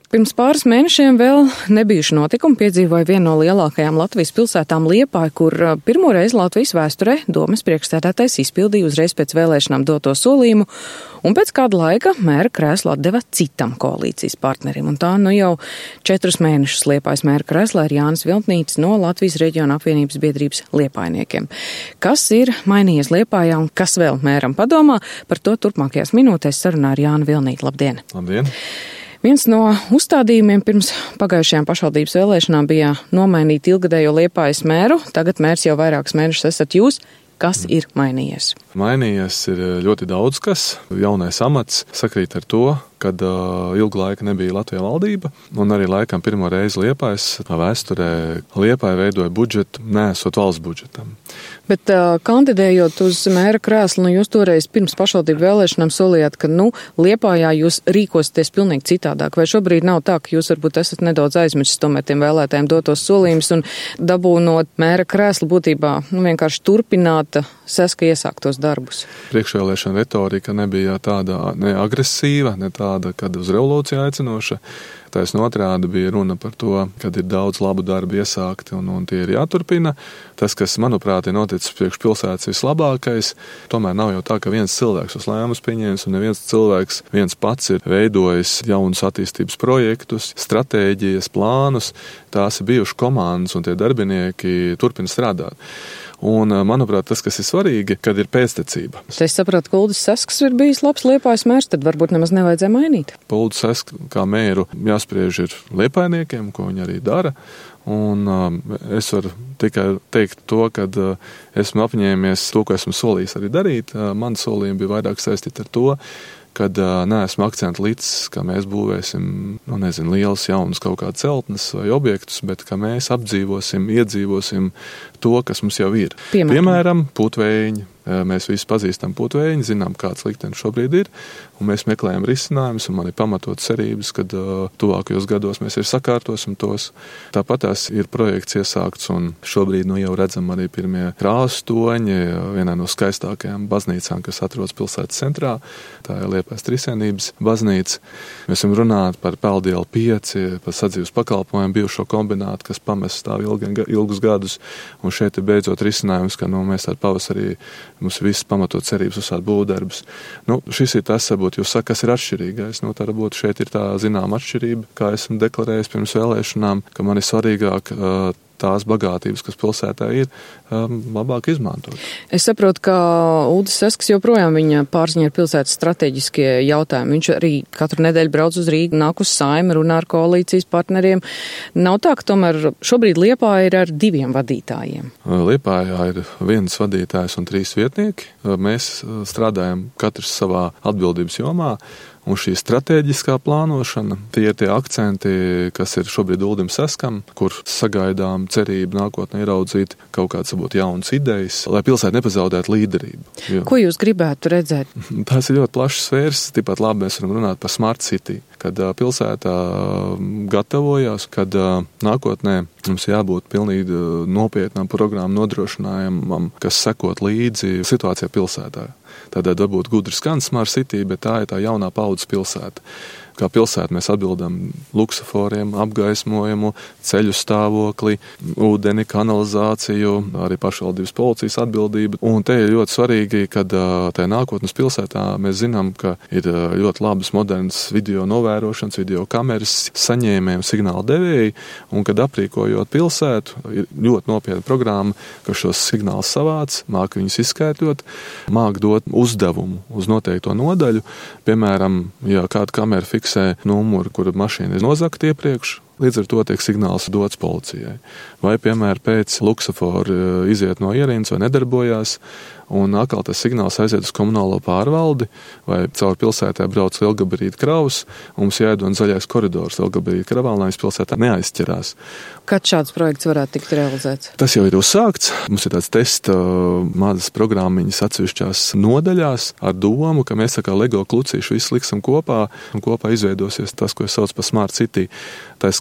Pirms pāris mēnešiem vēl nebijuši notikumi piedzīvoja vienu no lielākajām Latvijas pilsētām Liepāju, kur pirmo reizi Latvijas vēsturē domes priekšsēdētājs izpildīja uzreiz pēc vēlēšanām doto solījumu, un pēc kāda laika mēra krēslu atdeva citam koalīcijas partnerim. Un tā jau 4 mēnešus Liepājas mēra krēslā ir Jānis Viltnītis no Latvijas reģiona apvienības biedrības liepājniekiem. Kas ir mainījies Liepājā un kas vēl mēram padomā? Par to turpmākajās minūtēs sarunā ar Jānu Vilnīti. Labdien! Labdien! Viens no uzstādījumiem pirms pagājušajām pašvaldības vēlēšanām bija nomainīt ilgadējo Liepājas mēru. Tagad mērs jau vairākus mēnešus esat jūs. Kas ir mainījies? Mainījies ir ļoti daudz kas. Jaunais amats sakrīt ar to, kad ilgu laiku nebija Latvijā valdība, un arī laikam pirmo reizi Liepājas vēsturē Liepāja veidoja budžetu, neesot valsts budžetam. Bet kandidējot uz mēra krēslu, jūs toreiz pirms pašvaldību vēlēšanām solījāt, ka Liepājā jūs rīkosieties pilnīgi citādāk. Vai šobrīd nav tā, ka jūs varbūt esat nedaudz aizmirsis tomēr tiem vēlētājiem dotos solījumus un dabūnot mēra krēslu būtībā vienkārši turpināt Saska iesāktos darbus? Priekšvēlēšana retorika nebija tāda ne agresīva, ne tāda, kad uz revolūciju aicinoša. Taisn otrādi bija runa par to, kad ir daudz labu darbu iesākti un tie ir jāturpina. Tas, kas, manuprāt, ir noticis priekš pilsētas vislabākais, tomēr nav jau tā, ka viens cilvēks uz lēmumus pieņēmis un neviens cilvēks viens pats ir veidojis jaunus attīstības projektus, stratēģijas, plānus. Tās ir bijušas komandas un tie darbinieki turpina strādāt. Un, manuprāt, tas, kas ir svarīgi, kad ir pēctecība. Es saprotu, ka Uldis Sasks ir bijis labs Liepājas mērs, tad varbūt nemaz nevajadzēja mainīt. Uldis Sasks kā mēru jāspriež ir liepājniekiem, ko viņi arī dara. Un es varu tikai teikt to, ka esmu apņēmies to, ko esmu solījis arī darīt. Man solījumi bija vairāk saistīti ar to, kad neesmu akcentu licis, ka mēs būvēsim, lielas jaunas kaut kādas celtnes vai objektus, bet ka mēs apdzīvosim, iedzīvosim to, kas mums jau ir. Piemēram, putvējiņi. Mēs visi pazīstam putvējiņu, zinām, kāds liktenis šobrīd ir, un mēs meklējam risinājumus, un man ir pamatot cerības, kad tuvākajos gados mēs ir sakārtosim tos. Tāpat tās ir projekts iesākts, un šobrīd jau redzam arī pirmie krāstoņi vienā no skaistākajām baznīcām, kas atrodas pilsētas centrā. Tā ir Liepājas Trīsvienības baznīca. Mēs varam runāt par Peldielu 5, par sadzīves pakalpojumu bijušo kombinātu, kas pamest stāv ilgus gadus, un šeit ir beidzot risinājums, ka mēs tādu pavasarī mums viss pamatot cerības uzsākt būvdarbus. Šis ir tas, varbūt jūs saka, kas ir atšķirīgais. Tā varbūt šeit ir tā zināma atšķirība, kā esmu deklarējis pirms vēlēšanām, ka man ir svarīgāk tās bagātības, kas pilsētā ir, labāk izmantot. Es saprotu, ka Uldis Sasks joprojām viņa pārziņā ir pilsētas strateģiskie jautājumi. Viņš arī katru nedēļu brauc uz Rīgu, nāk uz Saimi, runā ar koalīcijas partneriem. Nav tā, ka tomēr šobrīd Liepāja ir ar 2 vadītājiem. Liepājā ir 1 vadītājs un 3 vietnieki. Mēs strādājam katrs savā atbildības jomā. Un šī stratēģiskā plānošana, tie ir tie akcenti, kas ir šobrīd Uldim Saskam, kur sagaidām cerību nākotnē ieraudzīt kaut kādas varbūt jaunas idejas, lai pilsēta nepazaudētu līderību. Jo. Ko jūs gribētu redzēt? Tās ir ļoti plašas sfēras, tikpat labi mēs varam runāt par Smart City, kad pilsētā gatavojās, kad nākotnē mums jābūt pilnīgi nopietnām programmu nodrošinājumam, kas sekot līdzi situācijā pilsētā. Tādēļ varbūt gudri skan Smart City, bet tā ir tā jaunā paudzes pilsēta. Kā pilsēta mēs atbildam luksusforiem, apgaismojumu, ceļu stāvokli, ūdeni, kanalizāciju, arī pašvaldības policijas atbildība. Un te ir ļoti svarīgi, kad tajā nākotnes pilsētā mēs zinām, ka ir ļoti labas modernas video novērošanas, video kameras, saņēmēji un signāla devēji, un kad aprīkojot pilsētu, ir ļoti nopietna programma, ka šos signālus savāc, māk viņus izskaidrot, māk dot uzdevumu uz noteikto nodaļu. Piemēram, ja kāda kamera fiksē numuru, kura mašīna ir nozagta iepriekš, līdz ar to tiek signāls dots policijai. Vai, piemēram, pēc luksusforu iziet no ierīnas vai nedarbojās, un atkal tas signāls aiziet uz komunālo pārvaldi, vai caur pilsētā brauc lielgabarīta kravas, un mums jāiedod zaļais koridors lielgabarīta kravām, lai mēs pilsētā neaizķerās. Kad šāds projekts varētu tikt realizēts? Tas jau ir uzsākts. Mums ir tāds testa mazas programmiņas atsevišķās nodaļās ar domu, ka mēs tā kā Lego klucīšu visu liksim kopā, un kopā izveidosies tas, ko es saucu par Smart City. Tā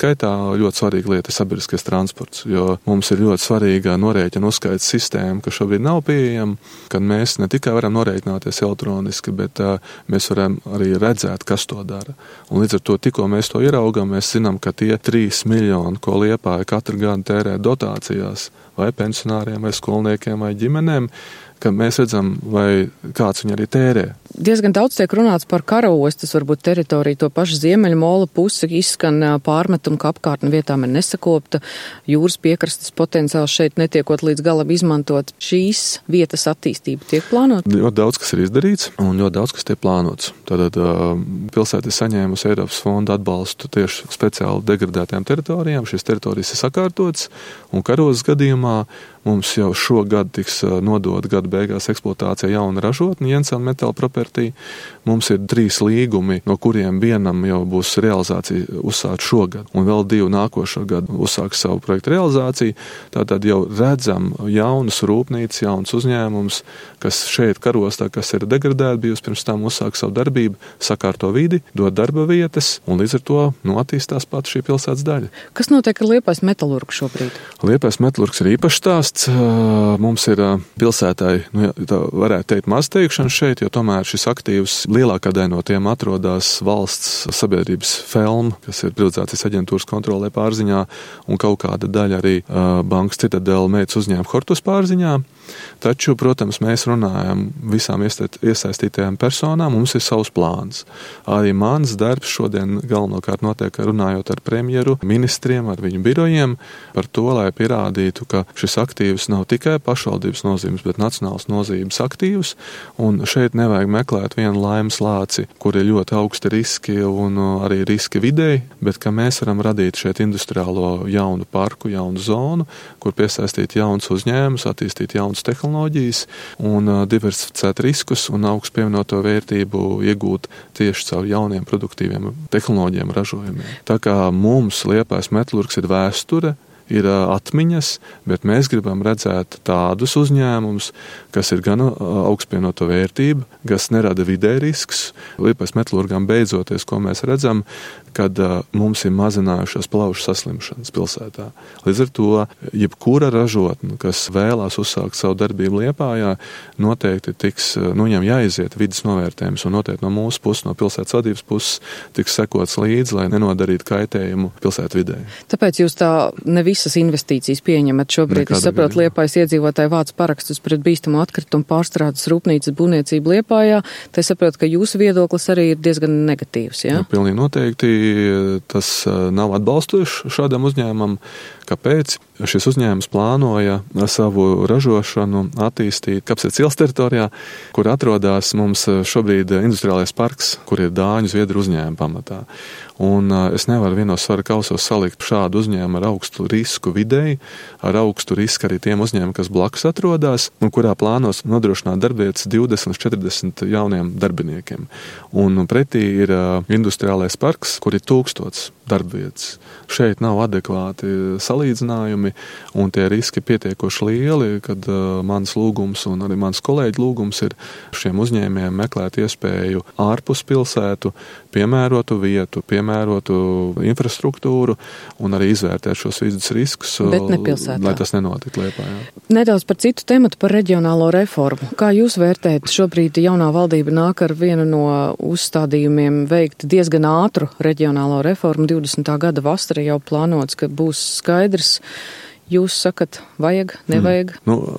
skaitā ļoti svarīga lieta ir sabiedriskais transports, jo mums ir ļoti svarīga norēķina uzskaits sistēma, kas šobrīd nav pieejama, kad mēs ne tikai varam norēķināties elektroniski, bet mēs varam arī redzēt, kas to dara. Un līdz ar to, tikko mēs to ieraugam, mēs zinām, ka tie 3 miljoni, ko Liepāja katru gadu tērē dotācijās, vai pensionāriem, vai skolniekiem, vai ģimenēm, ka mēs redzam, vai kāds viņi arī tērē. Diezgan daudz tiek runāts par karaostas, varbūt teritoriju, to pašu Ziemeļu mola pusi, izskan pārmetumu, ka apkārtne vietām ir nesakopta, jūras piekrastes potenciāls šeit netiekot līdz galam izmantot. Šīs vietas attīstība tiek plānota? Ļoti daudz, kas ir izdarīts, un ļoti daudz, kas tiek plānots. Tātad pilsēta ir saņēmusi Eiropas fonda atbalstu tieši speciāli degradētām teritorijām. Šīs teritorijas ir sakārtotas, un karostas gadījumā mums jau šogad tiks nodot gada beigās eksploatācija jauna ražotne, Jensen Metal Property. Mums ir 3 līgumi, no kuriem vienam jau būs realizācija uzsākt šogad, un vēl 2 nākošo gadu uzsāks savu projektu realizāciju. Tātad jau redzam jaunas rūpnīcas, jaunas uzņēmums, kas šeit karostā, kas ir degradēti, bijusi pirms tam uzsāk savu darbību, sakārto vidi, dod darba vietas, un līdz ar to attīstās pat šī pilsētas daļa. Kas notiek ar Liepājas metalurgu šobrīd? Liepājas metalurgs ir īpašs stāsts. Mums ir pilsētai, tā varētu teikt, mazteikšana šeit, jo tomēr šis aktīvs lielākā daļa no tiem atrodas valsts sabiedrības Felm, kas ir privatizācijas aģentūras kontrolē pārziņā, un kaut kāda daļa arī bankas Citadela meitas uzņēmuma Hortus pārziņā. Taču, protams, mēs runājam visām iesaistītajām personām, mums ir savs plāns. Arī mans darbs šodien galvenokārt notiek runājot ar premjeru, ministriem, ar viņu birojiem par to, lai pierādītu, ka šis aktīvs nav tikai pašvaldības nozīmes, bet nacionāls nozīmes aktīvs, un šeit nevajag meklēt vienu laimes lāci, kur ir ļoti augsti riski un arī riski videi, bet ka mēs varam radīt šeit industriālo jaunu parku, jaunu zonu, kur piesaistīt jauns uzņēmumus, attīstīt jauns tehnoloģijas un diversificēt riskus un augstu pievienoto vērtību iegūt tieši caur jauniem produktīviem tehnoloģiem ražojumiem. Tā kā mums Liepājas metalurgs ir vēsture, ir atmiņas, bet mēs gribam redzēt tādus uzņēmumus, kas ir gan augstpievienoto vērtību, kas nerada vidē risks. Liepājas metalurgām beidzoties, ko mēs redzam, kad mums ir mazinājušās plaušu saslimšanas pilsētā. Līdz ar to, jebkura ražotne, kas vēlās uzsākt savu darbību Liepājā, noteikti tiks, viņam jāiziet vidas novērtējums, un noteikti no mūsu puses, no pilsētas vadības puses, tiks sekots līdzi, lai nenodarītu kaitējumu pilsētu vidē. Tāpēc jūs tā ne visas investīcijas pieņemat šobrīd. Es saprotu, Liepājas iedzīvotāji vāc parakstus pret bīstamu atkritumu pārstrādes rūpnīcas būvniecību Liepājā. Te saprotu, ka jūsu viedoklis arī ir diezgan negatīvs, jā? Ja, pilnīgi noteikti. Tas nav atbalstošs šādam uzņēmumam. Kāpēc? Šis uzņēmums plānoja savu ražošanu attīstīt Kapsētas ielas teritorijā, kur atrodas mums šobrīd industriālais parks, kur ir dāņu zviedru uzņēmuma pamatā. Un es nevaru vienos svara kausos salikt šādu uzņēmumu ar augstu risku videi, ar augstu risku arī tiem uzņēmumiem, kas blakus atrodas, un kurā plānos nodrošināt darbvietas 20-40 jauniem darbiniekiem. Un pretī ir industriālais parks, kur ir 1000 darbvietas. Šeit nav adekvāti salīdzinājumi, un tie riski pietiekoši lieli, kad mans lūgums un arī mans kolēģi lūgums ir šiem uzņēmējiem meklēt iespēju ārpus pilsētu, piemērotu vietu, piemērotu infrastruktūru un arī izvērtēt šos vidas riskus, lai tas nenotiktu Liepājā. Nedaudz par citu tematu, par reģionālo reformu. Kā jūs vērtējat, šobrīd jaunā valdība nāk ar vienu no uzstādījumiem veikt diezgan ātru reģionālo reformu, 20. gada vasarā jau plānots, ka būs skaidrs. Jūs sakat, vajag, nevajag?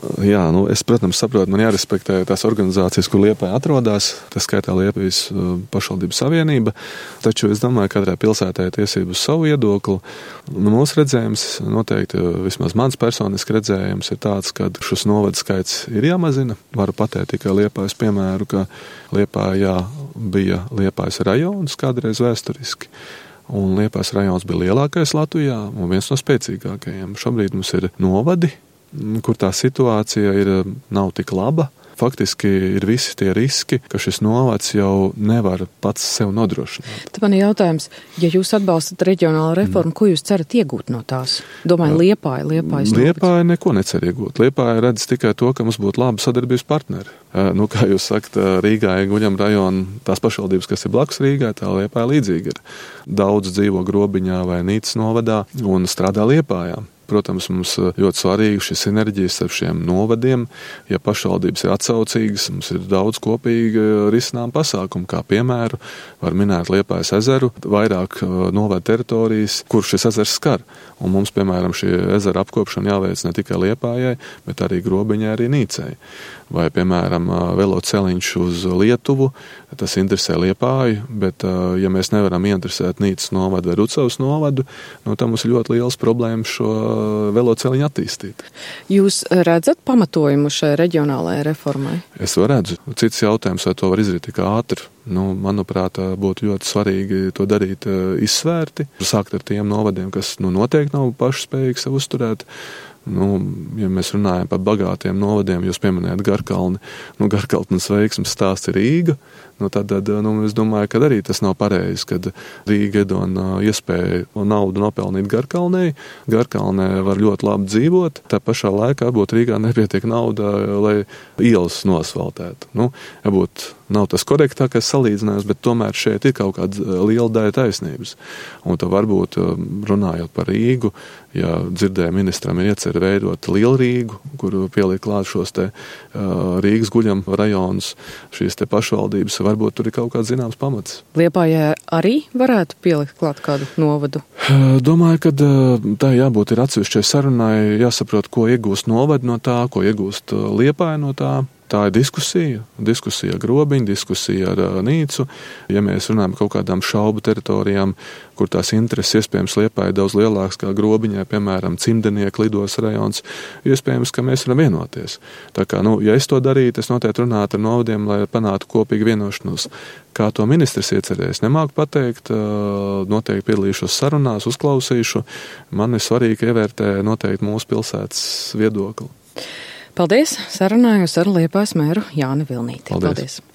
Es, protams, saprotu, man jārespektē tās organizācijas, kur Liepāja atrodas, tas skaitā Liepājas pašvaldības savienība, taču es domāju, ka katrai pilsētai tiesību uz savu viedokli. Mūsu redzējums, noteikti vismaz mans personiski redzējums ir tāds, ka šis novadu skaits ir jāmazina. Varu pateikt tikai Liepājas piemēru, ka Liepājā bija Liepājas rajons kādreiz vēsturiski. Un Liepājas rajons bija lielākais Latvijā un viens no spēcīgākajiem. Šobrīd mums ir novadi, kur tā situācija nav tik laba. faktiski ir visi tie riski, ka šis novads jau nevar pats sev nodrošināt. Tad man ir jautājums, ja jūs atbalstat reģionālo reformu, ko jūs cerat iegūt no tās? Domāju, Liepāja neko necer iegūt. Liepāja redz tikai to, ka mums būtu labi sadarbības partneri. Kā jūs sakat, Rīgā ir Guļam rajona tās pašvaldības, kas ir blakus Rīgai, tā Liepāja līdzīgi ir. Daudz dzīvo Grobiņā vai Nīcas novadā un strādā Liepājā. Protams, mums ļoti svarīgi šī sinerģijas ar šiem novadiem. Ja pašvaldības ir atsaucīgas, mums ir daudz kopīgi risinām pasākumu, kā piemēru var minēt Liepājas ezeru, vairāk novada teritorijas, kur šis ezers skar. Un mums, piemēram, šī ezera apkopšana jāveic ne tikai Liepājai, bet arī Grobiņai, arī Nīcai. Vai, piemēram, veloceliņš uz Lietuvu, tas interesē Liepāju, bet ja mēs nevaram ieinteresēt Nīcas novadu vai Rucavas novadu, tad mums ir ļoti liels problēmas šo veloceliņu attīstīt. Jūs redzat pamatojumu šai reģionālajai reformai? Es to redzu. Cits jautājums, vai to var izdarīt tik ātri. Manuprāt, būtu ļoti svarīgi to darīt izsvērti. Sākt ar tiem novadiem, kas noteikti nav paši spējīgi sev uzturēt. Ja mēs runājam par bagātiem novadiem, jūs pieminējat Garkalni, Garkaltnes veiksmes stāsts ir Rīga, tad es domāju, ka arī tas nav pareizi, kad Rīga iedod iespēju naudu nopelnīt Garkalnei. Garkalnē var ļoti labi dzīvot, tā pašā laikā būtu Rīgā nepietiek nauda, lai ielas nosvaltētu. Varbūt nav tas korektākais salīdzinājums, bet tomēr šeit ir kaut kāda liela daļa taisnības. Un tad varbūt runājot par Rīgu, ja dzirdēja ministram ir iecer veidot Lielu Rīgu, kur pieliek klāt šos te Rīgas Guļam rajonus, šīs te pašvaldības, varbūt tur ir kaut kāds zināms pamats. Liepājai arī varētu pielikt klāt kādu novadu? Domāju, ka tā jābūt ir atsevišķai sarunai, jāsaprot, ko iegūst novadu no tā, ko iegūst Liepāja no tā. Tā ir diskusija ar Grobiņu, diskusija ar Nīcu. Ja mēs runājam par kaut kādām šaubu teritorijām, kur tās intereses iespējams Liepāja daudz lielākas kā Grobiņai, piemēram, Cimdenieku lidos rajons, iespējams, ka mēs varam vienoties. Tā kā, ja es to darītu, es noteikti runātu ar novadiem, lai panātu kopīgi vienošanos. Kā to ministrs iecerēs, nemāku pateikt, noteikti piedalīšos sarunās, uzklausīšu. Man ir svarīgi ievērtē noteikti mūsu pilsētas viedokli. Paldies! Sarunājos ar Liepājas mēru Jāni Vilnīti. Paldies!